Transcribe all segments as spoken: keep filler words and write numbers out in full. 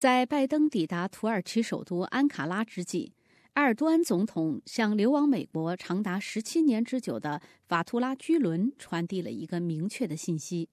在拜登抵达土耳其首都安卡拉之际，埃尔多安总统向流亡美国长达十七年之久的法图拉·居伦传递了一个明确的信息。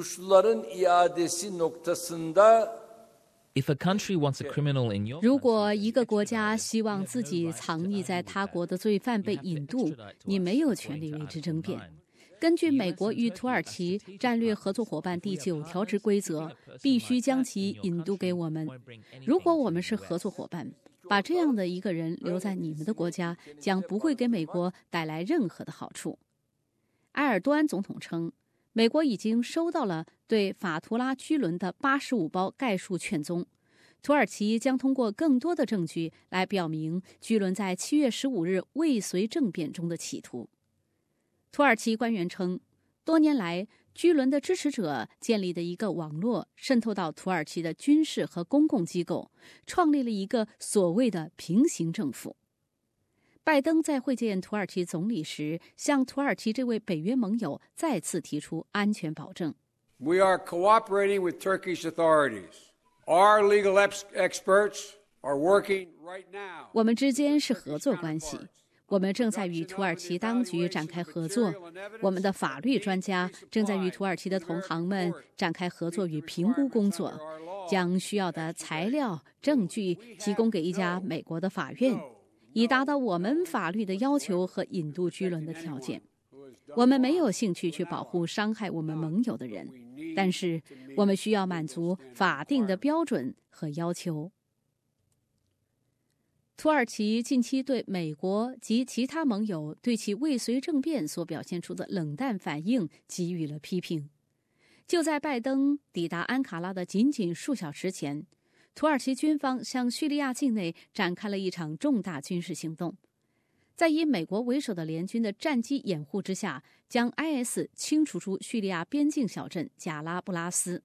如果一个国家希望自己藏匿在他国的罪犯被引渡，你没有权利为之争辩。根据美国与土耳其战略合作伙伴第九条之规则，必须将其引渡给我们。如果我们是合作伙伴，把这样的一个人留在你们的国家，将不会给美国带来任何的好处。埃尔多安总统称，美国已经收到了对法图拉·居伦的八十五包概述劝宗，土耳其将通过更多的证据来表明居伦在七月十五日未遂政变中的企图。土耳其官员称，多年来居伦的支持者建立的一个网络渗透到土耳其的军事和公共机构，创立了一个所谓的平行政府。拜登在会见土耳其总理时，向土耳其这位北约盟友再次提出安全保证。 We are cooperating with Turkish authorities. Our legal experts are working right now. 我们之间是合作关系。我们正在与土耳其当局展开合作，我们的法律专家正在与土耳其的同行们展开合作与评估工作，将需要的材料、证据提供给一家美国的法院，以达到我们法律的要求和引渡居伦的条件。我们没有兴趣去保护伤害我们盟友的人，但是我们需要满足法定的标准和要求。土耳其近期对美国及其他盟友对其未遂政变所表现出的冷淡反应给予了批评。就在拜登抵达安卡拉的仅仅数小时前，土耳其军方向叙利亚境内展开了一场重大军事行动，在以美国为首的联军的战机掩护之下，将 I S 清除出叙利亚边境小镇贾拉布拉斯。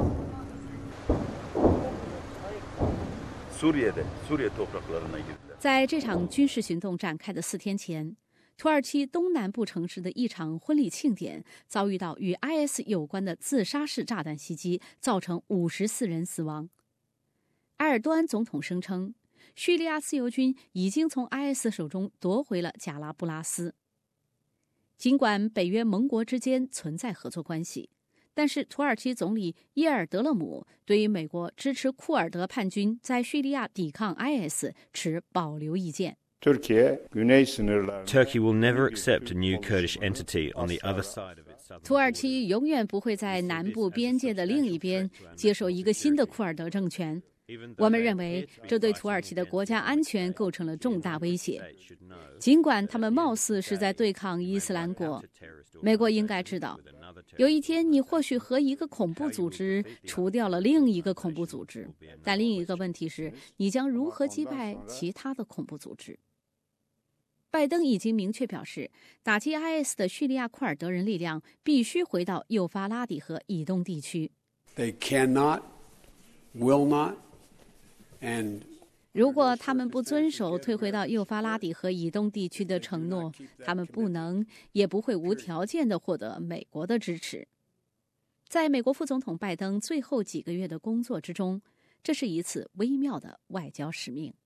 在这场军事行动展开的四天前，土耳其东南部城市的一场婚礼庆典遭遇到与 I S 有关的自杀式炸弹袭击，造成五十四人死亡。埃尔多安总统声称，叙利亚自由军已经从 I S 手中夺回了贾拉布拉斯。尽管北约盟国之间存在合作关系，但是土耳其总理耶尔德勒姆对于美国支持库尔德叛军在叙利亚抵抗 I S 持保留意见。 Turkey will never accept a new Kurdish entity on the other side of its southern border. 土耳其永远不会在南部边界的另一边接受一个新的库尔德政权。我们认为这对土耳其的国家安全构成了重大威胁。尽管他们貌似是在对抗伊斯兰国，美国应该知道，有一天你或许和一个恐怖组织除掉了另一个恐怖组织，但另一个问题是，你将如何击败其他的恐怖组织？拜登已经明确表示，打击 I S 的叙利亚库尔德人力量必须回到幼发拉底河以东地区。 They cannot, will not, and 如果他们不遵守退回到幼发拉底河以东地区的承诺，他们不能也不会无条件地获得美国的支持。在美国副总统拜登最后几个月的工作之中，这是一次微妙的外交使命。